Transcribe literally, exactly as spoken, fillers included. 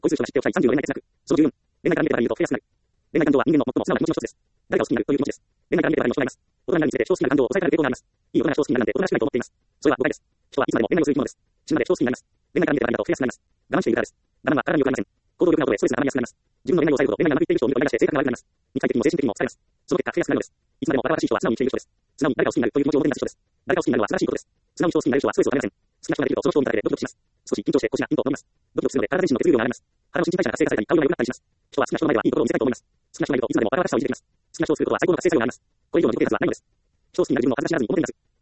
恋する人が知っておきたいさんじゅうの恋愛哲学。そのじゅうよん。恋愛から見てから見るとフェアスナル。恋愛感情は人間の最も素直な気持ちの一つです。誰かを好きになるという気持ちです。恋愛から見てからの人がいます。大人になるにつれて人を好きになる感情を抑えられる傾向があります。いい大人が人を好きになるなんて大人らしくないと思っています。それは誤解です。人はいつまでも恋愛をする生き物です。死ぬまで人を好きになります。恋愛から見てから見るとフェアスナルです。我慢しているからです。我慢は体に良くありません。行動力が衰え、ストレスが溜まりやすくなります。自分の恋愛を抑えるほど恋愛がうまくいっている人を見るとイライラして性格が悪くなります。肉体的にも精神的にも疲れます。その結果、フェアスナルのです。いつまでもバラバラしい人は素直に生きている人です。素直に誰かを好きになるという気持ちを持っていない人です。誰かを好きになるのは素晴らしいことです。素直に人を好きになる人はストレスをためません。好きな人ができるとその人を見ただけでドキドキします。少し緊張して腰がピンと伸びます。ドキドキするので体自身の血流量が上がります。腹の新陳代謝が活性化されたり、顔色が良くなったりします。人は好きな人の前ではいいところを見せたいと思います。好きな人がいるといつまでもバラバラしさをいじってきます。好きな人を作ることは最高の活性作用になります。これ以上の自己啓発はないのです。人を好きになる自分を恥ずかしがらずに表に出す。